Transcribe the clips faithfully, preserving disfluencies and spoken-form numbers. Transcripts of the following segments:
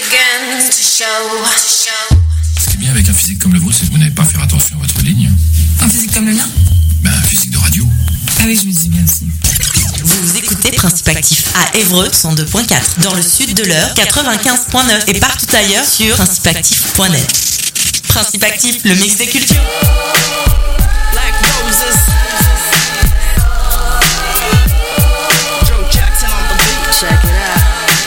Ce qui est bien avec un physique comme le vôtre, c'est que vous n'avez pas à faire attention à votre ligne. Un physique comme le mien ? Ben, un physique de radio. Ah oui, je me dis bien aussi. Vous écoutez Principe Actif à Évreux cent deux virgule quatre, dans le sud de l'Eure quatre-vingt-quinze virgule neuf et partout ailleurs sur principe actif point net. Principe Actif, le mix des cultures. Black Roses. Joe Jackson on the beat, check it out.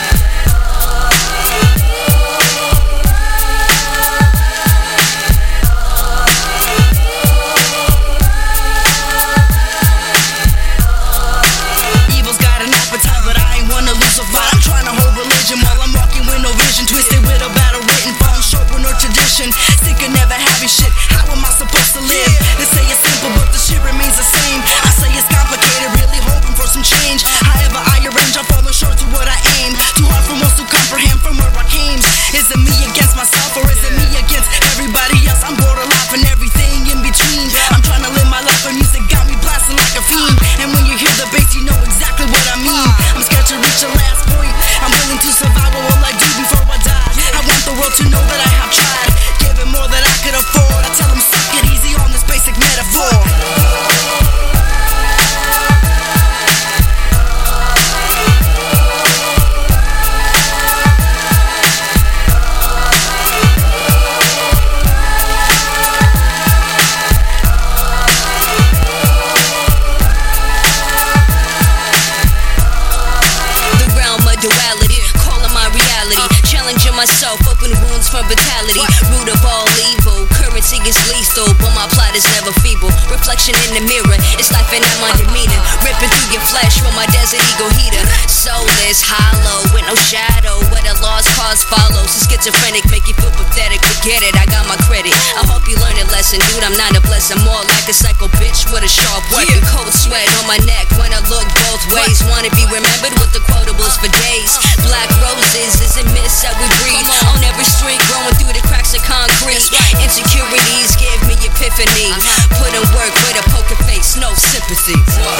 I'm trying to hold religion while I'm walking with no vision, twisted with a battle written, falling short with no tradition, sick of never having shit. How am I supposed to live? They say it's simple, but the shit remains the same. I say it's complicated, really hoping for some change. However I arrange, I'm falling short to what I aim. Too hard for most to comprehend from where I came. Is it me against myself or is it me against everybody else? I'm bored of life and everything in between. I'm trying to live my life, and music got me blasting like a fiend. And when you hear the bass, you know exactly what I mean. I'm scared to reach the last point. I'm willing to survive, what will I do before I die? I want the world to know that I have tried, giving more than I could afford. I tell them suck it easy on this basic metaphor. Myself, open wounds from brutality. Root of all evil, currency is lethal, but my plot is never feeble. Reflection in the mirror, it's life and I'm my demeanor. Ripping through your flesh from my desert ego heater. Soulless, hollow, with no shadow, where the lost cause follows. The schizophrenic make you feel pathetic, forget it, I got my credit. I hope you learn a lesson, dude, I'm not a blessing. More like a psycho bitch with a sharp weapon. Cold sweat on my neck when I look both ways. Wanna be remembered with the quotables for days. Black roses isn't myths that we breathe. On every street, growing through the cracks of concrete. Insecurities give me epiphany. Put in work with a poker face, no sympathy.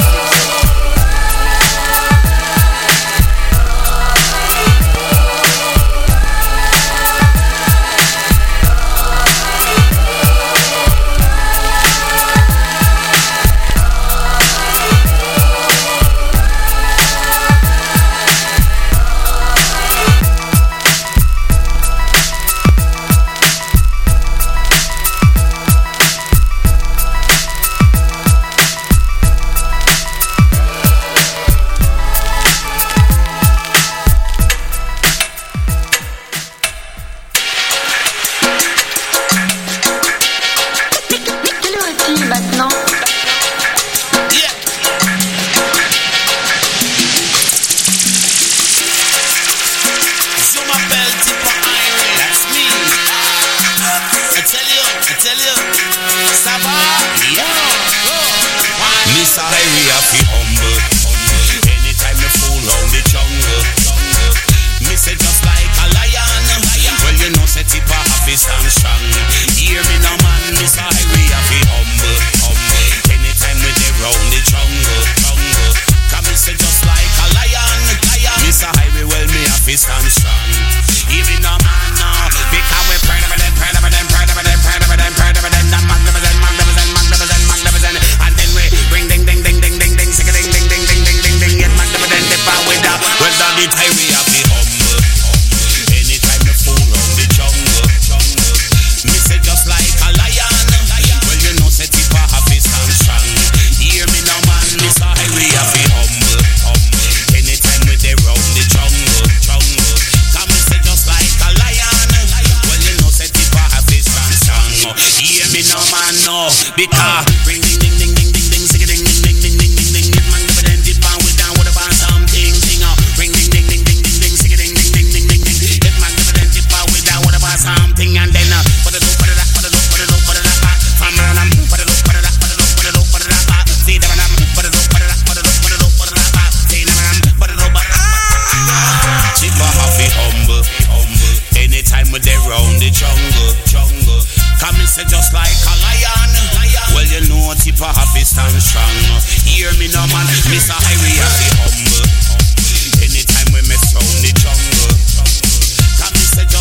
Mister Irie, I be humble. Anytime we mess round the jungle, come Mister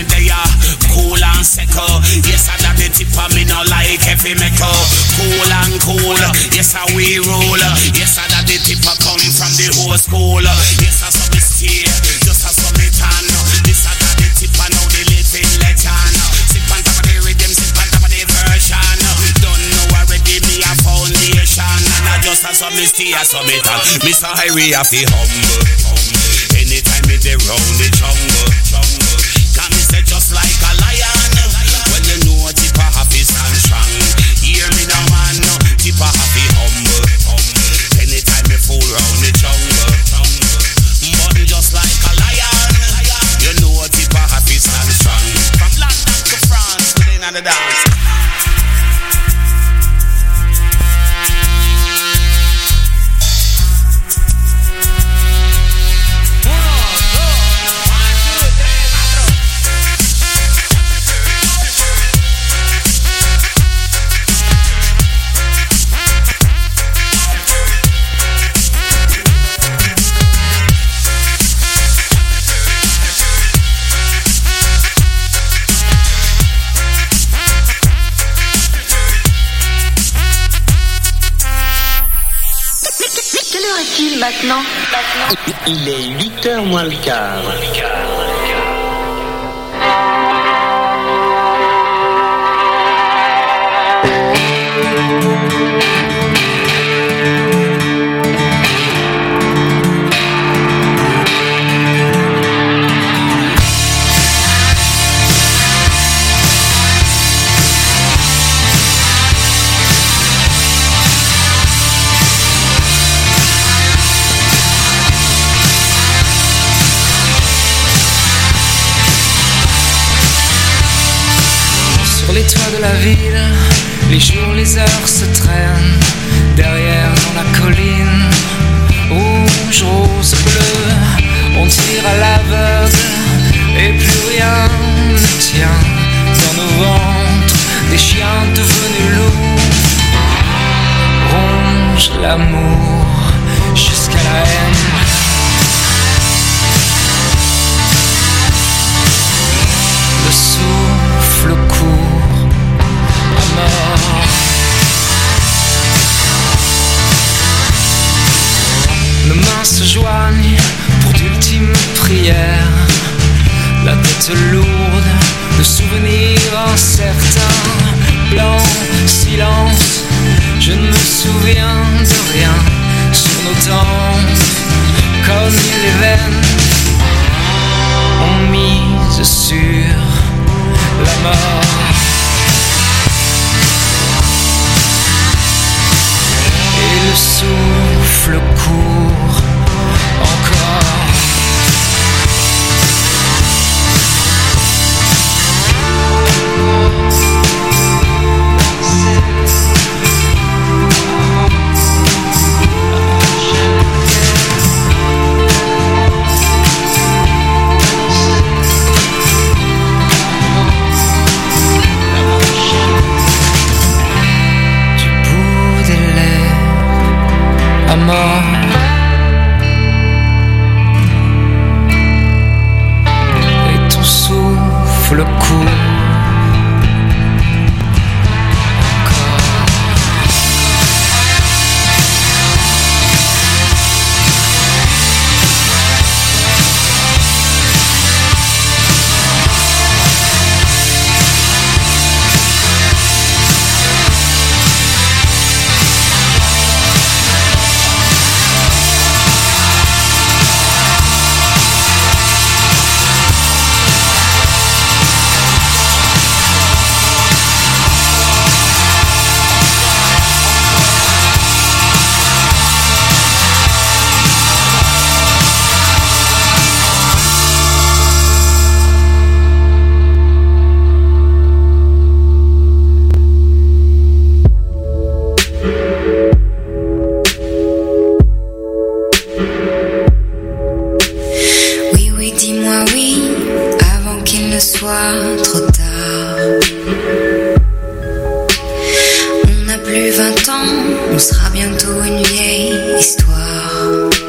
me there, cool and secure. Yes, I got the tip of me now like heavy metal. Cool and cool, yes, I we roll. Yes, I got the tip of come from the whole school. Yes, I saw me stay, just I saw me tan. This I got the tip of now the living legend. Sip on top of the rhythm, sip on top of the version. Don't know already me a foundation. And I just I saw me stay, I saw me tan. Mister Harry, I feel humble. Anytime me dey round the jungle, jungle. Can me say just like a lion. When you know Tippa happy stand strong. Hear me now man, Tippa happy humble, humble. Anytime me fool round the jungle, jungle. But just like a lion, you know Tippa happy stand strong. From London to France, we in the dance. Maintenant, maintenant. Il est huit heures moins le quart. Les toits de la ville, les jours, les heures se traînent. Derrière dans la colline, rouge, rose, bleu, on tire à l'aveugle et plus rien ne tient. Dans nos ventres, des chiens devenus loups rongent l'amour jusqu'à la haine. Le souffle court à mort. Nos mains se joignent pour d'ultimes prières. La tête lourde de souvenirs incertains. Blanc, silence, je ne me souviens de rien. Sur nos tempes, comme les veines ont mise sur la mort. Et le souffle court encore. À mort. Et ton souffle court.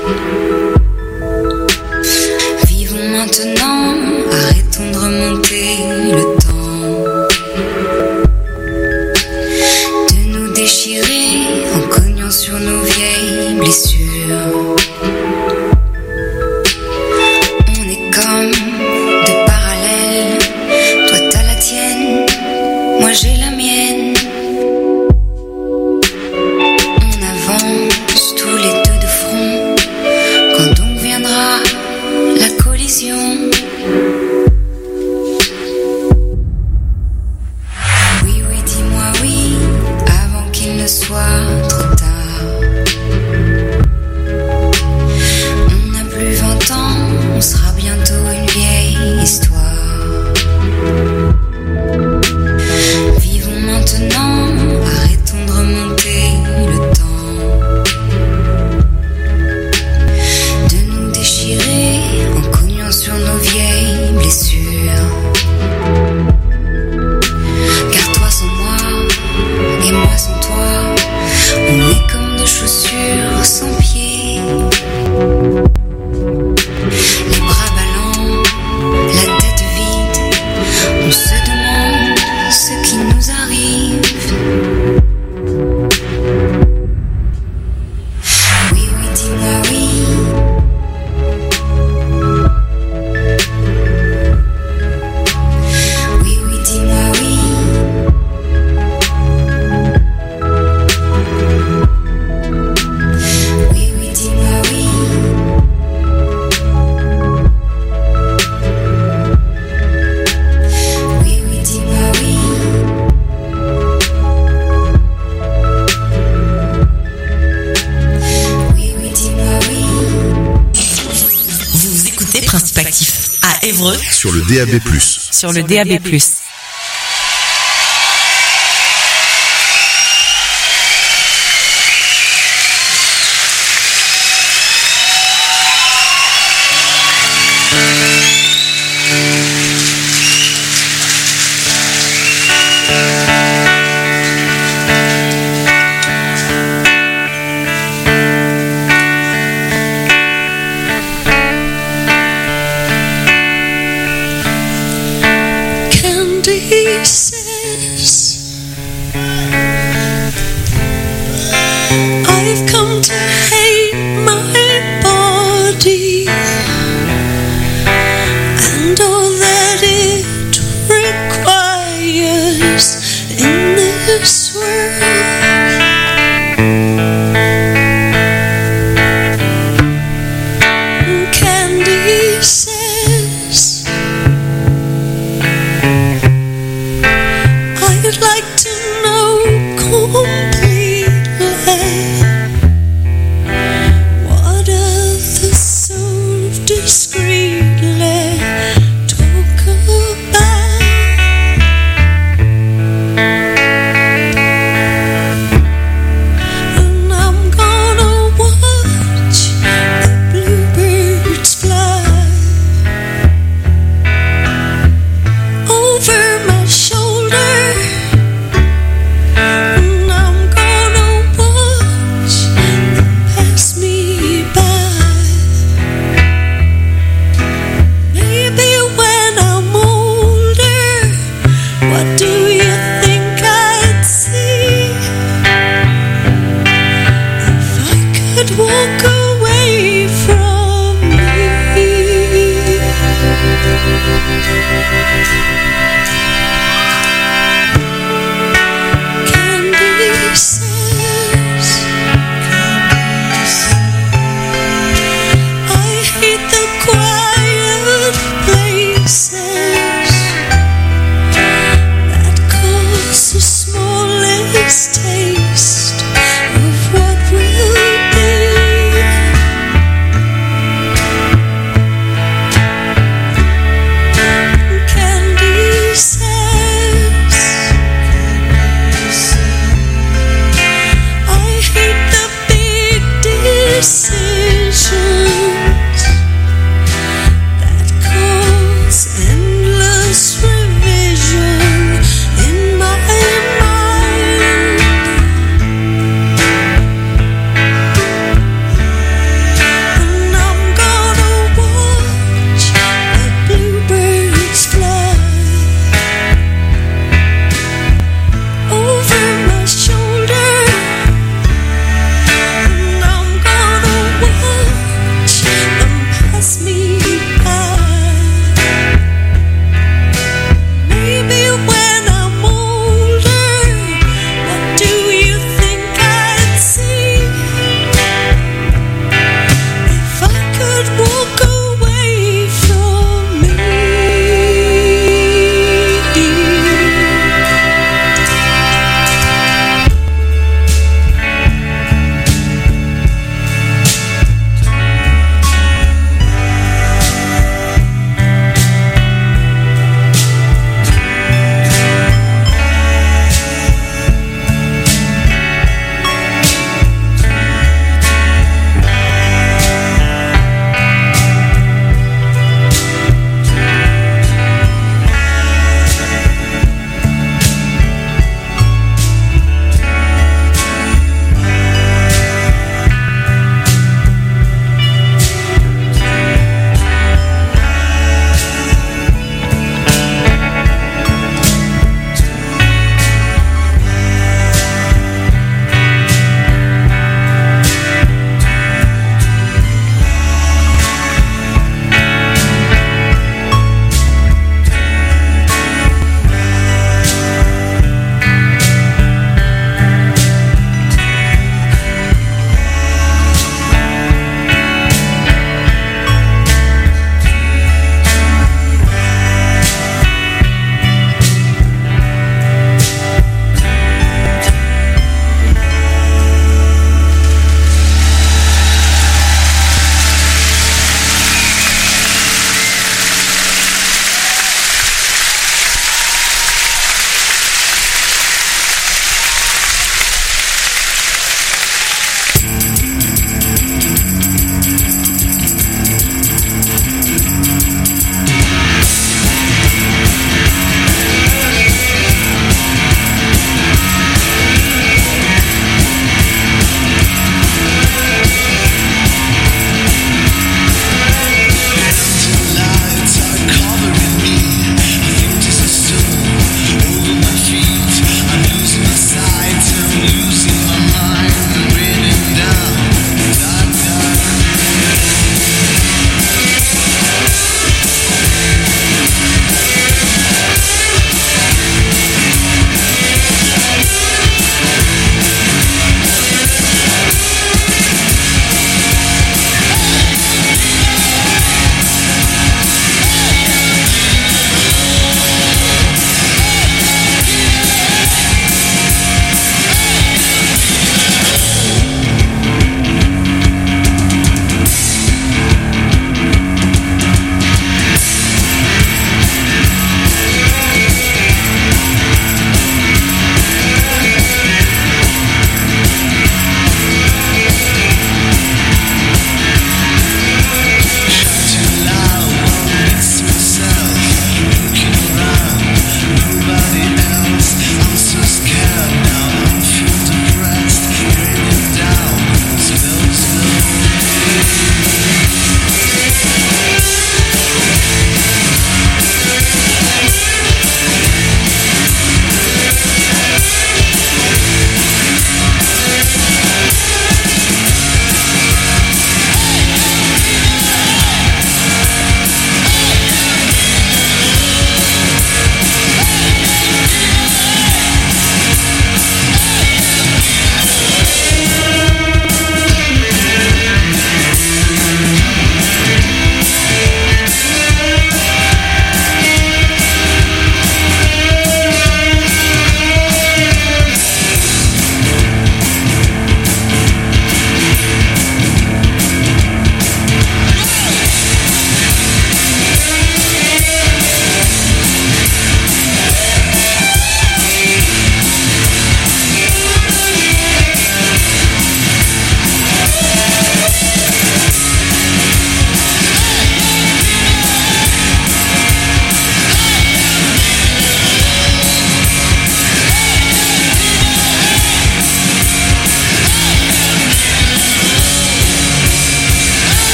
Vivons maintenant, arrêtons de remonter Principe Actif à Évreux sur le D A B plus. Sur le D A B plus.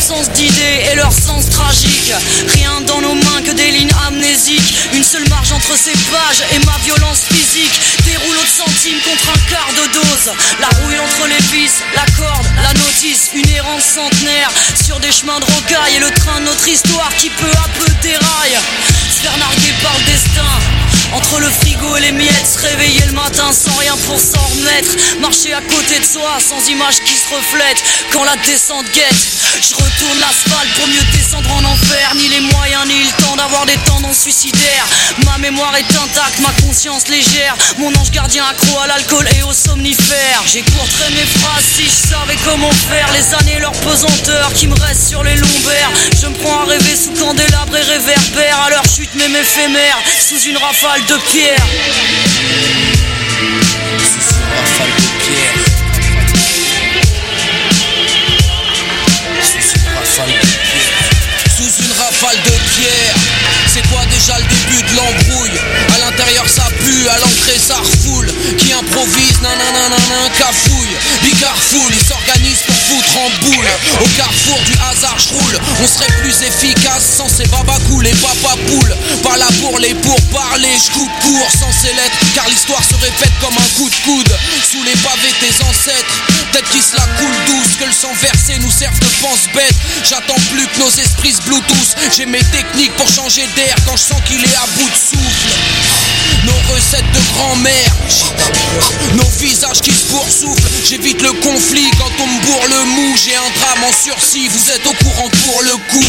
absence d'idées et leur sens tragique. Rien dans nos mains que des lignes amnésiques. Une seule marge entre ces pages et ma violence physique. Des rouleaux de centimes contre un quart de dose. La rouille entre les vis, la corde, la notice. Une errance centenaire sur des chemins de rocaille. Et le train de notre histoire qui peu à peu déraille. Se faire narguer par le destin. Entre le frigo et les miettes, se réveiller le matin sans rien pour s'en remettre. Marcher à côté de soi sans image qui se reflète. Quand la descente guette, je retourne l'asphalte pour mieux descendre en enfer. Ni les moyens ni le temps d'avoir des tendances suicidaires. Ma mémoire est intacte, ma conscience légère. Mon ange gardien accro à l'alcool et aux somnifères. J'écourterais mes phrases si je savais comment faire. Les années, leur pesanteur qui me reste sur les lombaires. Je me prends à rêver sous candélabre et réverbère. À leur chute même éphémère, sous une rafale de pierre. Sous une rafale de pierre. Sous une rafale de pierre. Sous une rafale de pierre. C'est quoi déjà le début de l'embrouille? À l'intérieur ça pue, à l'entrée ça refoule. Qui improvise, nananana, cafouille. Bicarfoule, il s'organise pour foutre en boule. Au carrefour du hasard je roule. On serait plus efficace sans ces babacous, les papapoules. Pas là pour les pourparler, je coupe court sans ces lettres. Car l'histoire se répète comme un coup de coude. Sous les pavés tes ancêtres, tête qui se la coule douce. Que le sang versé nous serve de pense-bête. J'attends plus que nos esprits se bluetooth. J'ai mes techniques pour changer d'air quand je sens qu'il est à bout de souffle. Nos recettes de grand-mère, nos visages qui se poursufflent. J'évite le conflit quand on me bourre le mou. J'ai un drame en sursis, vous êtes au courant pour le coup.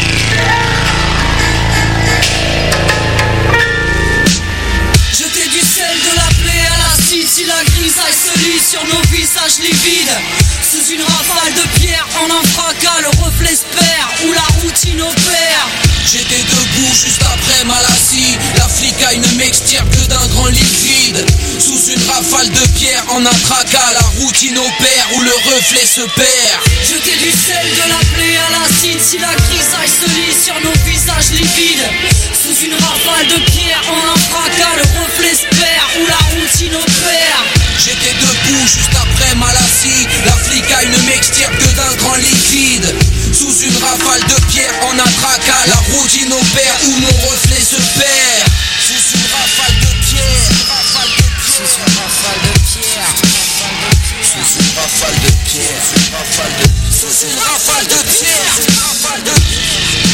Jeter du sel, de la plaie à l'acide. Si la grisaille se lit sur nos visages livides. Sous une rafale de pierre, en un fracas, le reflet se perd, où la routine opère. J'étais debout juste après Malassie. La flicaille ne m'extirpe que d'un grand liquide. Sous une rafale de pierre, en un tracas, la routine opère, où le reflet se perd. Jeter du sel, de la plaie à l'acide. Si la grisaille se lit sur nos visages livides. Sous une rafale de pierre, en un fracas, le reflet se perd, où la routine opère. J'étais debout juste après Malassie. La flicaille ne m'extirpe que d'un grand liquide. Sous une rafale de pierre, en un tracas, la routine opère, où mon reflet se perd. Sous une rafale de pierre, sous une rafale de pierre, sous une rafale de pierre, sous une rafale de pierre, sous une rafale de pierre.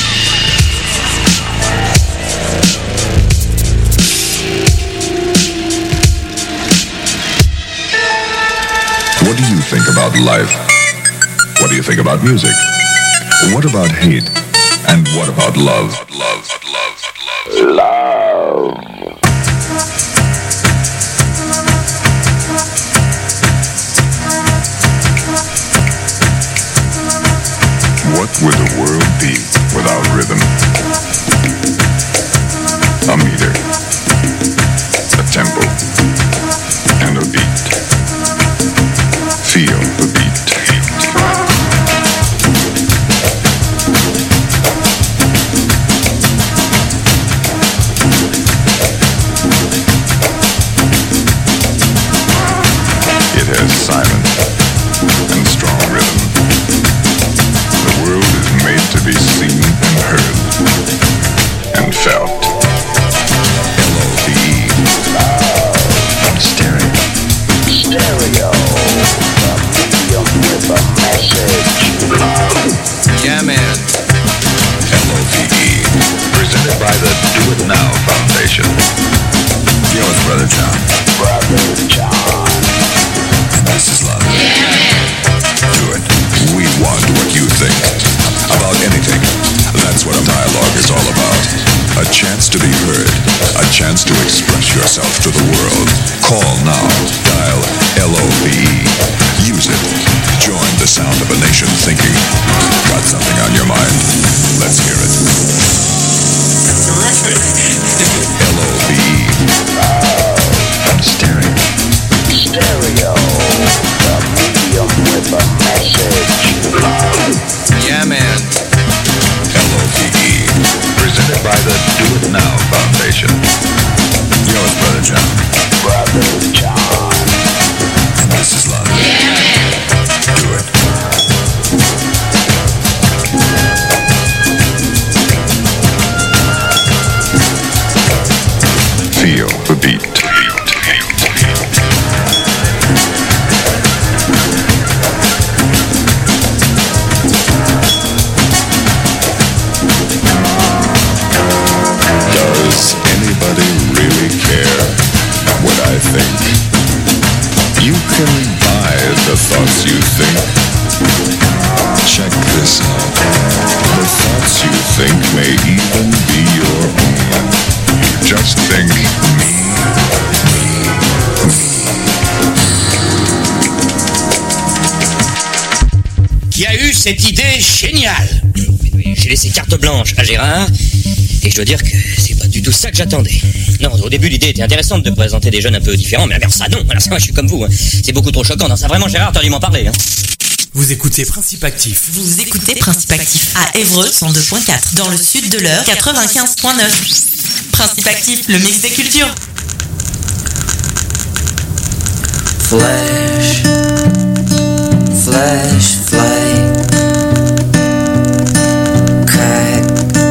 What do you think about life? What do you think about music? What about hate? And what about love? Love, love, love. Love. What would the world be without rhythm? A meter, a tempo, and a beat. Feel the beat. It has silent and strong rhythm. The world is made to be seen and heard and felt. L O V E. Stereo. Stereo. With a message. Yeah, man. L O V E. Presented by the Do It Now Foundation. Yo, it's Brother John. Brother John. And this is love. Yeah, man. Do it. We want what you think. About anything. That's what a dialogue is all about. A chance to be heard. A chance to express yourself to the world. Call now. Dial L O V E. Use it. Join the sound of a nation thinking. Got something on your mind? Let's hear it. L O V E. Stereo. Stereo. The medium with a message. Yeah, man. L O V E. Presented by the Do It Now Foundation. Yo, it's Brother John. Brother John. And this is love. Yeah, man. Do it. cette idée géniale. J'ai laissé carte blanche à Gérard, et je dois dire que c'est pas du tout ça que j'attendais. Non, au début, l'idée était intéressante de présenter des jeunes un peu différents, mais alors ça, non. Alors ça, moi, je suis comme vous. Hein. C'est beaucoup trop choquant. Non, ça, vraiment, Gérard, t'as dû m'en parler. Hein. Vous écoutez Principe Actif. Vous écoutez Principe Actif à Évreux cent deux point quatre, dans le sud de l'Eure quatre-vingt-quinze point neuf. Principe Actif, le mix des cultures. Flash, flash, flame, crack,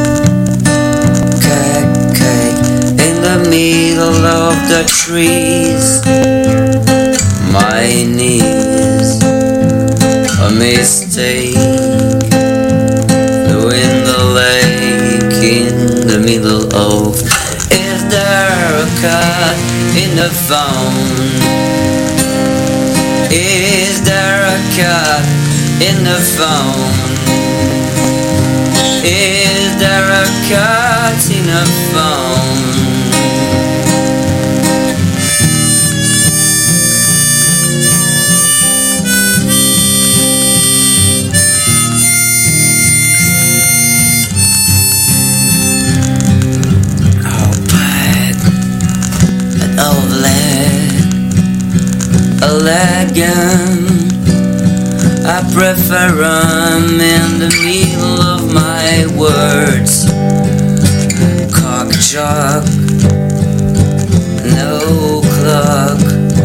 crack, crack, in the middle of the trees, my knees, a mistake, in the lake, in the middle of, is there a cut in the phone? Is there a cut in the phone? Is there a cut in the phone? Oh, but, but oh, let elegant, I prefer them in the middle of my words. Cock jock, no clock,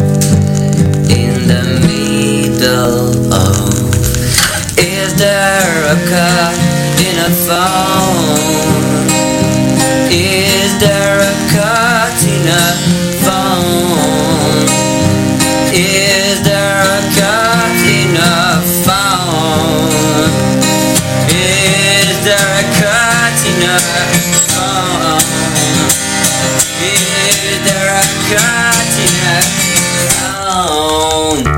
in the middle of. Is there a cut in a phone? Is there a cut in a phone? Is there a cut in a phone? Is there a cut in a phone? Is there a cut in a phone?